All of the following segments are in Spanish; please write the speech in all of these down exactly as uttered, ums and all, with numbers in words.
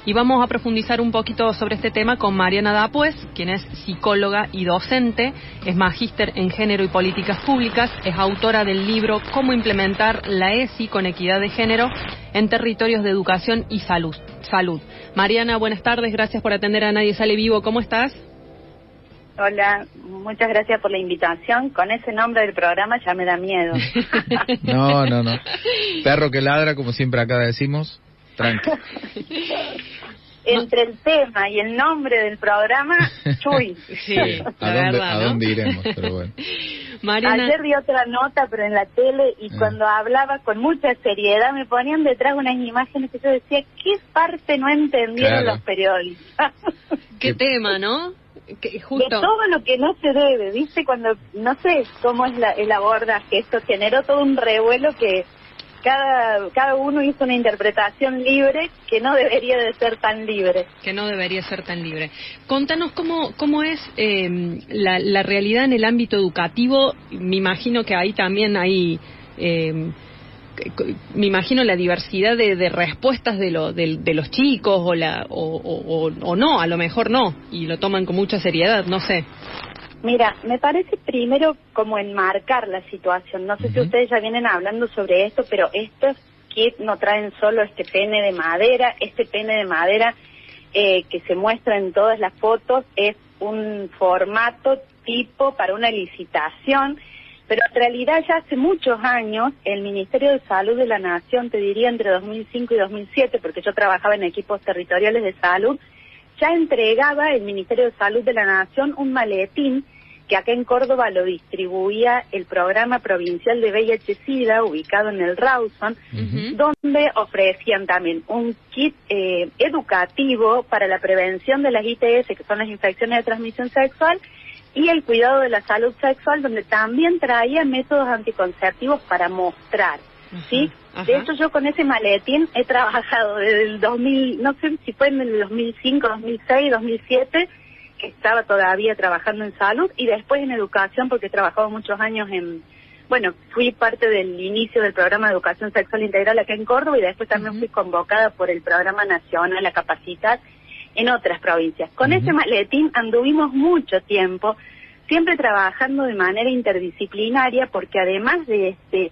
y vamos a profundizar un poquito sobre este tema con Mariana Dapuez, quien es psicóloga y docente, es magíster en Género y Políticas Públicas, es autora del libro Cómo implementar la E S I con equidad de género en territorios de educación y salud. Salud. Mariana, buenas tardes, gracias por atender a Nadie Sale Vivo, ¿cómo estás? Hola, muchas gracias por la invitación. Con ese nombre del programa ya me da miedo. No, no, no. Perro que ladra, como siempre acá decimos, tranquilo. Entre el tema y el nombre del programa, chuy. Sí, ¿A, dónde, verdad, ¿A ¿no? dónde iremos? Pero bueno. Mariana... Ayer di otra nota, pero en la tele, y eh. cuando hablaba con mucha seriedad, me ponían detrás unas imágenes que yo decía, ¿qué parte no entendieron Claro. los periodistas? ¿Qué tema, no? Que justo... De todo lo que no se debe, ¿viste? Cuando, no sé cómo es la, el abordaje, esto generó todo un revuelo que cada cada uno hizo una interpretación libre que no debería de ser tan libre. Que no debería ser tan libre. Contanos cómo cómo es eh, la, la realidad en el ámbito educativo. Me imagino que ahí también hay... Eh, me imagino la diversidad de, de respuestas de, lo, de, de los chicos o, la, o, o, o no, a lo mejor no, y lo toman con mucha seriedad, no sé. Mira, me parece primero como enmarcar la situación. No sé uh-huh. si ustedes ya vienen hablando sobre esto, pero estos kits no traen solo este pene de madera. Este pene de madera eh, que se muestra en todas las fotos es un formato tipo para una licitación. Pero en realidad ya hace muchos años el Ministerio de Salud de la Nación, te diría entre dos mil cinco y dos mil siete, porque yo trabajaba en equipos territoriales de salud, ya entregaba el Ministerio de Salud de la Nación un maletín que acá en Córdoba lo distribuía el Programa Provincial de V I H SIDA, ubicado en el Rawson, uh-huh. donde ofrecían también un kit eh, educativo para la prevención de las I T S, que son las infecciones de transmisión sexual, y el cuidado de la salud sexual, donde también traía métodos anticonceptivos para mostrar, ajá, ¿sí? Ajá. De hecho, yo con ese maletín he trabajado desde el dos mil, no sé si fue en el dos mil cinco, dos mil seis, dos mil siete, que estaba todavía trabajando en salud, y después en educación, porque he trabajado muchos años en, bueno, fui parte del inicio del programa de educación sexual integral acá en Córdoba, y después también uh-huh. fui convocada por el programa nacional a capacitar en otras provincias. Con uh-huh. ese maletín anduvimos mucho tiempo, siempre trabajando de manera interdisciplinaria, porque además de este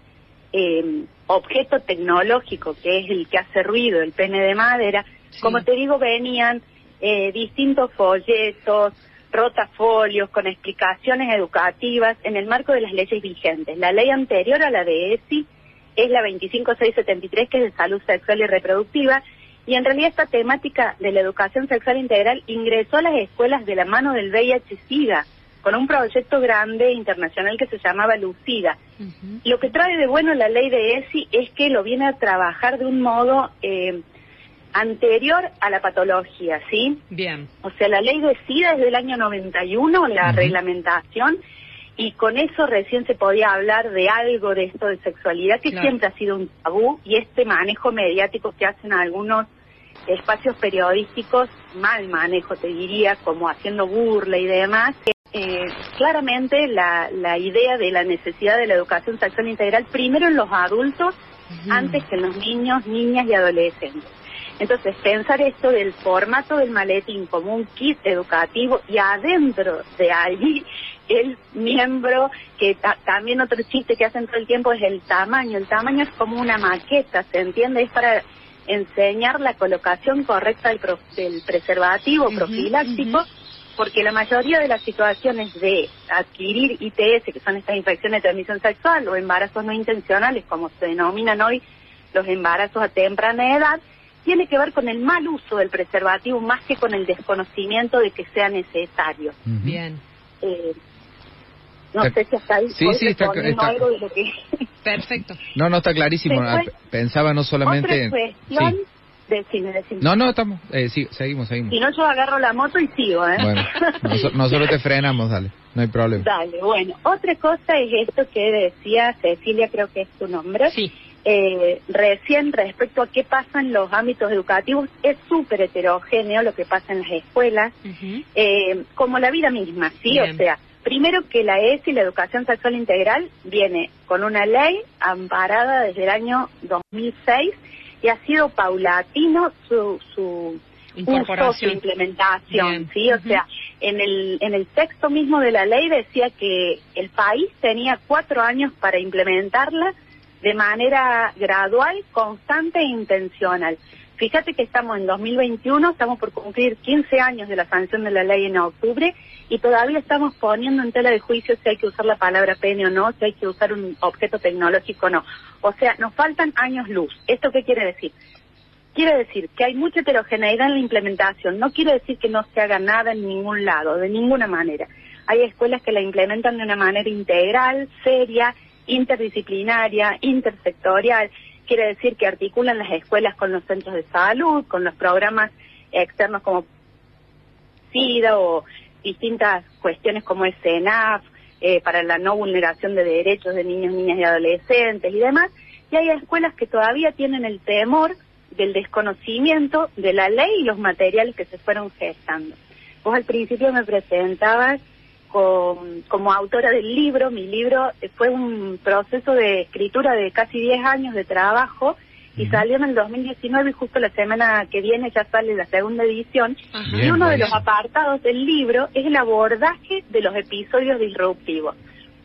eh, objeto tecnológico que es el que hace ruido, el pene de madera, sí. como te digo, venían eh, distintos folletos, rotafolios con explicaciones educativas en el marco de las leyes vigentes. La ley anterior a la de E S I es la veinticinco mil seiscientos setenta y tres, que es de salud sexual y reproductiva, y en realidad esta temática de la educación sexual integral ingresó a las escuelas de la mano del V I H SIDA, con un proyecto grande internacional que se llamaba Lucida. Uh-huh. Lo que trae de bueno la ley de E S I es que lo viene a trabajar de un modo eh, anterior a la patología, ¿sí? Bien. O sea, la ley de SIDA es del año noventa y uno, la uh-huh. reglamentación, y con eso recién se podía hablar de algo de esto de sexualidad, que claro. siempre ha sido un tabú, y este manejo mediático que hacen algunos espacios periodísticos, mal manejo te diría, como haciendo burla y demás, eh, claramente la, la idea de la necesidad de la educación sexual integral primero en los adultos, uh-huh. antes que en los niños, niñas y adolescentes. Entonces, pensar esto del formato del maletín como un kit educativo, y adentro de allí el miembro, que ta- también otro chiste que hacen todo el tiempo es el tamaño. El tamaño es como una maqueta, ¿se entiende? Es para enseñar la colocación correcta del, pro- del preservativo uh-huh, profiláctico, uh-huh. porque la mayoría de las situaciones de adquirir I T S, que son estas infecciones de transmisión sexual o embarazos no intencionales, como se denominan hoy los embarazos a temprana edad, tiene que ver con el mal uso del preservativo más que con el desconocimiento de que sea necesario. Uh-huh. Bien. Eh, no está, sé si hasta ahí sí, sí, está, está, algo de lo que... Perfecto. No, no, está clarísimo. Después, Pensaba no solamente... Otra cuestión... Sí. Decime, decime. No, no, estamos... Eh, sí, seguimos, seguimos. Si no, yo agarro la moto y sigo, ¿eh? Bueno, nos, nosotros te frenamos, dale. No hay problema. Dale, bueno. Otra cosa es esto que decía Cecilia, creo que es tu nombre. Sí. Eh, recién respecto a qué pasa en los ámbitos educativos, es súper heterogéneo lo que pasa en las escuelas, uh-huh. eh, como la vida misma, ¿sí? Bien. O sea, primero que la E S I, la educación sexual integral, viene con una ley amparada desde el año dos mil seis y ha sido paulatino su, su uso, su implementación, Bien. ¿sí? O uh-huh. sea, en el, en el texto mismo de la ley decía que el país tenía cuatro años para implementarla de manera gradual, constante e intencional. Fíjate que estamos en dos mil veintiuno, estamos por cumplir quince años de la sanción de la ley en octubre y todavía estamos poniendo en tela de juicio si hay que usar la palabra pene o no, si hay que usar un objeto tecnológico o no. O sea, nos faltan años luz. ¿Esto qué quiere decir? Quiere decir que hay mucha heterogeneidad en la implementación. No quiere decir que no se haga nada en ningún lado, de ninguna manera. Hay escuelas que la implementan de una manera integral, seria, interdisciplinaria, intersectorial. Quiere decir que articulan las escuelas con los centros de salud, con los programas externos como SIDA o distintas cuestiones como el CENAF, eh, para la no vulneración de derechos de niños, niñas y adolescentes y demás. Y hay escuelas que todavía tienen el temor del desconocimiento de la ley y los materiales que se fueron gestando. Vos al principio me presentabas con, como autora del libro. Mi libro fue un proceso de escritura de casi diez años de trabajo y uh-huh. salió en el dos mil diecinueve y justo la semana que viene ya sale la segunda edición. Uh-huh. Y uno de los apartados del libro es el abordaje de los episodios disruptivos.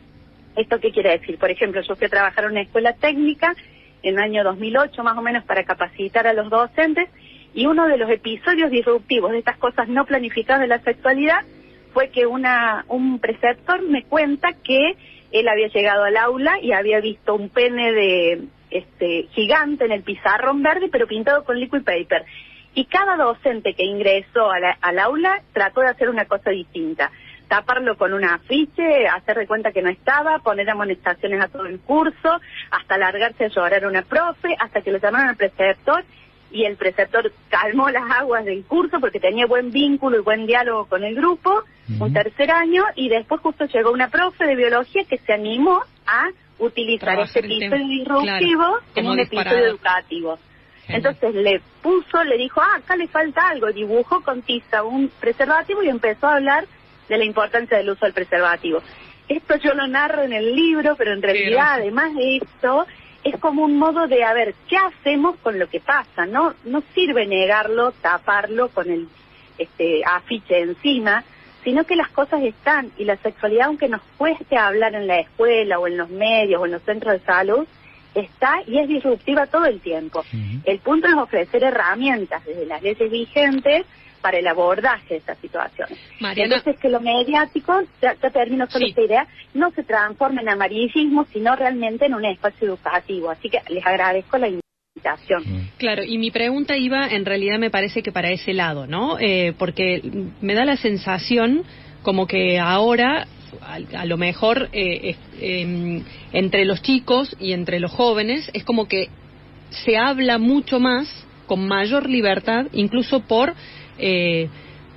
¿Esto qué quiere decir? Por ejemplo, yo fui a trabajar en una escuela técnica en el año dos mil ocho más o menos para capacitar a los docentes, y uno de los episodios disruptivos de estas cosas no planificadas de la sexualidad fue que una un preceptor me cuenta que él había llegado al aula y había visto un pene de este gigante en el pizarrón verde pero pintado con liquid paper, y cada docente que ingresó a la, al aula trató de hacer una cosa distinta: taparlo con un afiche, hacer de cuenta que no estaba, poner amonestaciones a todo el curso, hasta largarse a llorar a una profe, hasta que lo llamaron al preceptor, y el preceptor calmó las aguas del curso porque tenía buen vínculo y buen diálogo con el grupo, uh-huh. un tercer año, y después justo llegó una profe de biología que se animó a utilizar Trabajar este episodio disruptivo claro, como un disparado. Episodio educativo. Genial. Entonces le puso, le dijo, ah, acá le falta algo, dibujó con tiza un preservativo y empezó a hablar de la importancia del uso del preservativo. Esto yo lo narro en el libro, pero en realidad, sí, además de esto, es como un modo de, a ver, ¿qué hacemos con lo que pasa? No no sirve negarlo, taparlo con el este afiche encima, sino que las cosas están, y la sexualidad, aunque nos cueste hablar en la escuela o en los medios o en los centros de salud, está y es disruptiva todo el tiempo. Uh-huh. El punto es ofrecer herramientas desde las leyes vigentes para el abordaje de estas situaciones. Mariana, entonces que lo mediático, ya, ya termino solo sí. esta idea, no se transforme en amarillismo, sino realmente en un espacio educativo. Así que les agradezco la invitación. Claro, y mi pregunta iba, en realidad me parece que para ese lado, ¿no? Eh, porque me da la sensación como que ahora, a, a lo mejor, eh, eh, entre los chicos y entre los jóvenes, es como que se habla mucho más, con mayor libertad, incluso por... Eh,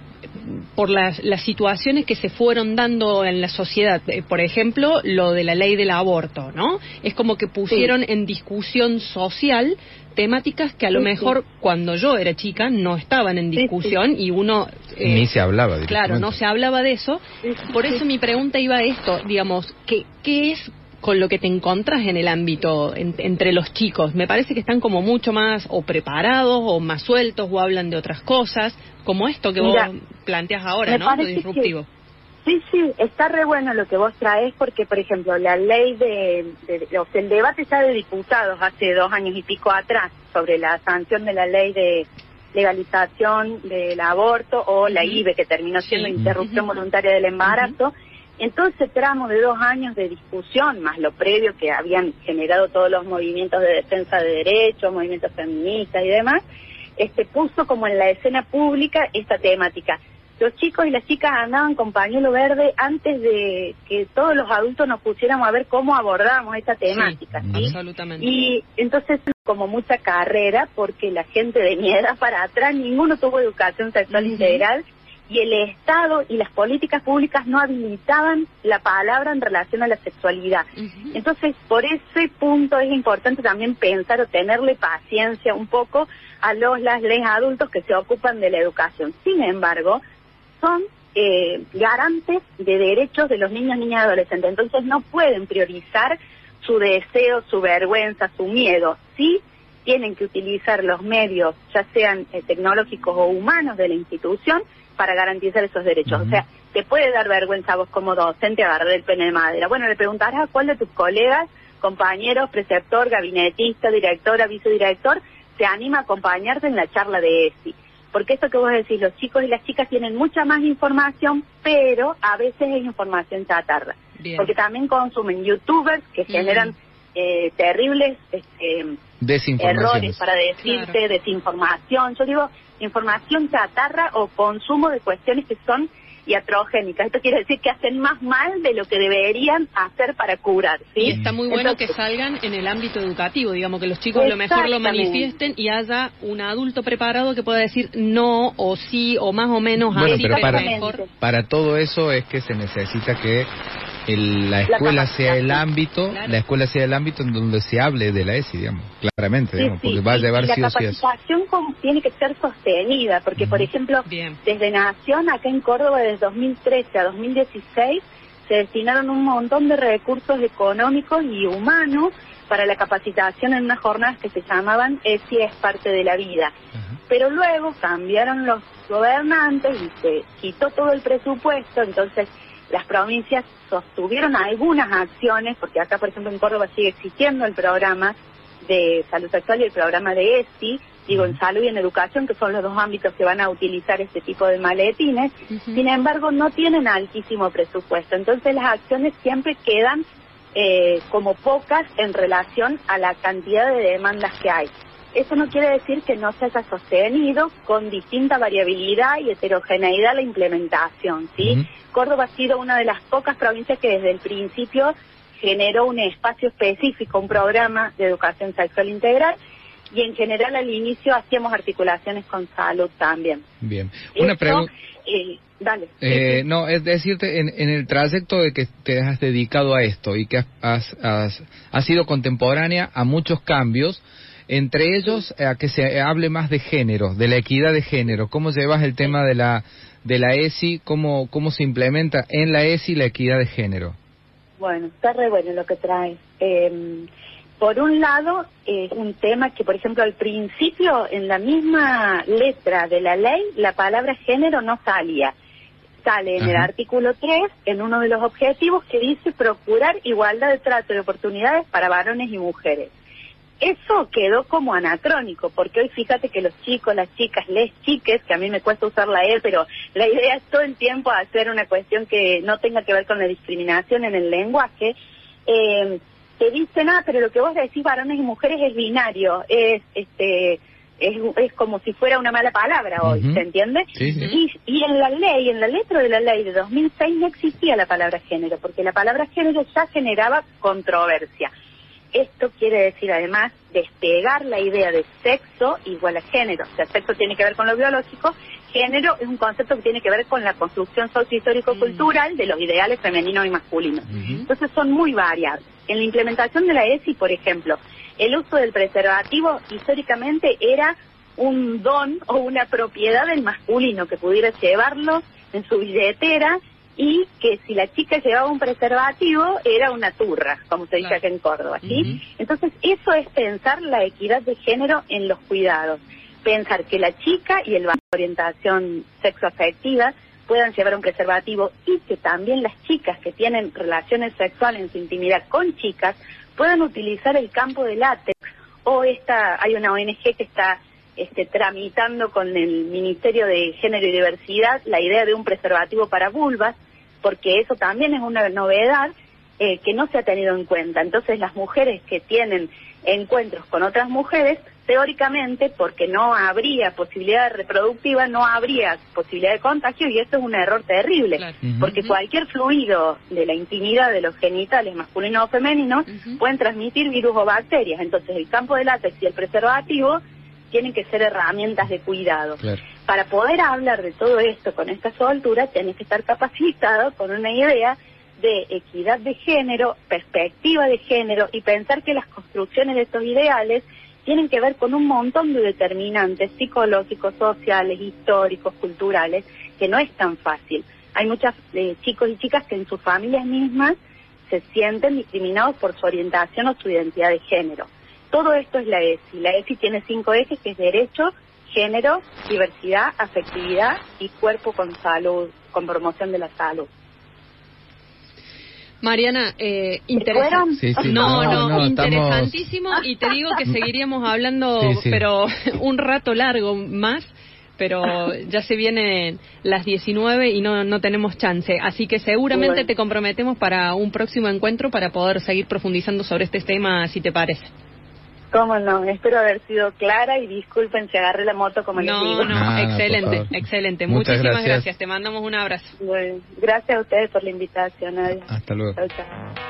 por las, las situaciones que se fueron dando en la sociedad. Eh, por ejemplo, lo de la ley del aborto, ¿no? Es como que pusieron sí. en discusión social temáticas que a lo sí, mejor sí. cuando yo era chica no estaban en discusión sí, sí. y uno... Eh, Ni se hablaba directamente. Claro, no se hablaba de eso. Por eso mi pregunta iba a esto, digamos, ¿qué, qué es con lo que te encontrás en el ámbito en, entre los chicos? Me parece que están como mucho más o preparados o más sueltos o hablan de otras cosas, como esto que Mira, vos planteas ahora, ¿no? Lo disruptivo. Que, sí, sí, está re bueno lo que vos traes porque, por ejemplo, la ley de, de, de o sea, el debate ya de diputados hace dos años y pico atrás sobre la sanción de la ley de legalización del aborto o la I V E, que terminó siendo sí. interrupción uh-huh. voluntaria del embarazo. Uh-huh. Entonces, tramo de dos años de discusión, más lo previo que habían generado todos los movimientos de defensa de derechos, movimientos feministas y demás, este puso como en la escena pública esta temática. Los chicos y las chicas andaban con pañuelo verde antes de que todos los adultos nos pusiéramos a ver cómo abordábamos esta temática. Sí, ¿sí? Absolutamente. Y entonces, como mucha carrera, porque la gente de mi edad para atrás, ninguno tuvo educación sexual uh-huh. integral, y el Estado y las políticas públicas no habilitaban la palabra en relación a la sexualidad. Uh-huh. Entonces, por ese punto es importante también pensar o tenerle paciencia un poco a los las les adultos que se ocupan de la educación. Sin embargo, son eh, garantes de derechos de los niños, niñas y adolescentes. Entonces, no pueden priorizar su deseo, su vergüenza, su miedo. Sí tienen que utilizar los medios, ya sean eh, tecnológicos o humanos de la institución, para garantizar esos derechos. Uh-huh. O sea, te puede dar vergüenza a vos como docente agarrar el pene de madera. Bueno, le preguntarás a cuál de tus colegas, compañeros, preceptor, gabinetista, directora, vicedirector, se anima a acompañarte en la charla de ESI. Porque eso que vos decís, los chicos y las chicas tienen mucha más información, pero a veces es información chatarra. Bien. Porque también consumen youtubers que mm. generan eh, terribles este, errores para decirte, claro. desinformación. Yo digo información chatarra o consumo de cuestiones que son iatrogénicas. Esto quiere decir que hacen más mal de lo que deberían hacer para curar, ¿sí? Y está muy bueno Entonces, que salgan en el ámbito educativo, digamos, que los chicos a lo mejor lo manifiesten y haya un adulto preparado que pueda decir no o sí o más o menos bueno, así, pero pero para, mejor. Para todo eso es que se necesita que el, la escuela la sea el ámbito, claro. la escuela sea el ámbito en donde se hable de la ESI, digamos, claramente, digamos, sí, sí. porque va a llevar sí o sí. La capacitación tiene que ser sostenida, porque, uh-huh. por ejemplo, Bien. desde Nación, acá en Córdoba, desde dos mil trece a dos mil dieciséis, se destinaron un montón de recursos económicos y humanos para la capacitación en unas jornadas que se llamaban ESI es parte de la vida. Uh-huh. Pero luego cambiaron los gobernantes y se quitó todo el presupuesto, entonces las provincias sostuvieron algunas acciones, porque acá, por ejemplo, en Córdoba sigue existiendo el programa de salud sexual y el programa de ESI, digo, en salud y en educación, que son los dos ámbitos que van a utilizar este tipo de maletines. Uh-huh. Sin embargo, no tienen altísimo presupuesto, entonces las acciones siempre quedan eh, como pocas en relación a la cantidad de demandas que hay. Eso no quiere decir que no se haya sostenido con distinta variabilidad y heterogeneidad la implementación, ¿sí? Uh-huh. Córdoba ha sido una de las pocas provincias que desde el principio generó un espacio específico, un programa de educación sexual integral, y en general al inicio hacíamos articulaciones con salud también. Bien. Una pregunta. Eh, dale. Eh, no, es decirte, en, en el trayecto de que te has dedicado a esto y que has, has, has, has sido contemporánea a muchos cambios, entre ellos a que se hable más de género, de la equidad de género. ¿Cómo llevas el tema de la de la ESI? ¿Cómo, cómo se implementa en la ESI la equidad de género? Bueno, está re bueno lo que traes. Eh, por un lado, es eh, un tema que, por ejemplo, al principio, en la misma letra de la ley, la palabra género no salía. Sale en Ajá. el artículo tres, en uno de los objetivos, que dice procurar igualdad de trato y oportunidades para varones y mujeres. Eso quedó como anacrónico, porque hoy fíjate que los chicos, las chicas, les chiques, que a mí me cuesta usar la E, pero la idea es todo el tiempo hacer una cuestión que no tenga que ver con la discriminación en el lenguaje. Eh, te dicen, ah, pero lo que vos decís varones y mujeres es binario, es este es, es como si fuera una mala palabra hoy, uh-huh. ¿se entiende? Sí, sí. Y, y en la ley, en la letra de la ley de dos mil seis no existía la palabra género, porque la palabra género ya generaba controversia. Esto quiere decir, además, despegar la idea de sexo igual a género. O sea, sexo tiene que ver con lo biológico, género es un concepto que tiene que ver con la construcción socio-histórico-cultural de los ideales femeninos y masculinos. Uh-huh. Entonces son muy variables. En la implementación de la ESI, por ejemplo, el uso del preservativo históricamente era un don o una propiedad del masculino que pudiera llevarlo en su billetera, y que si la chica llevaba un preservativo era una turra, como se dice claro. acá en Córdoba, ¿sí? Uh-huh. Entonces eso es pensar la equidad de género en los cuidados, pensar que la chica y el de orientación sexoafectiva puedan llevar un preservativo, y que también las chicas que tienen relaciones sexuales en su intimidad con chicas puedan utilizar el campo de látex, o esta, hay una O N G que está Este, tramitando con el Ministerio de Género y Diversidad la idea de un preservativo para vulvas, porque eso también es una novedad eh, que no se ha tenido en cuenta. Entonces las mujeres que tienen encuentros con otras mujeres, teóricamente, porque no habría posibilidad reproductiva, no habría posibilidad de contagio, y eso es un error terrible, claro. uh-huh. porque cualquier fluido de la intimidad de los genitales masculinos o femeninos uh-huh. pueden transmitir virus o bacterias. Entonces el campo de látex y el preservativo tienen que ser herramientas de cuidado. Claro. Para poder hablar de todo esto con esta soltura, tenés que estar capacitado con una idea de equidad de género, perspectiva de género, y pensar que las construcciones de estos ideales tienen que ver con un montón de determinantes psicológicos, sociales, históricos, culturales, que no es tan fácil. Hay muchos eh, chicos y chicas que en sus familias mismas se sienten discriminados por su orientación o su identidad de género. Todo esto es la E S I. La E S I tiene cinco ejes, que es derecho, género, diversidad, afectividad y cuerpo con salud, con promoción de la salud. Mariana, eh, interesante. Sí, sí, no, no, no, no, interesantísimo. estamos... Y te digo que seguiríamos hablando, sí, sí. pero un rato largo más. Pero ya se vienen las diecinueve y no, no tenemos chance. Así que seguramente bueno. te comprometemos para un próximo encuentro para poder seguir profundizando sobre este tema, si te parece. Cómo no, espero haber sido clara y disculpen si agarré la moto como no, les digo. No, no, Nada, excelente, excelente. Muchas Muchísimas gracias. gracias. Te mandamos un abrazo. Bueno, gracias a ustedes por la invitación. Adiós. Hasta luego. Chau, chau.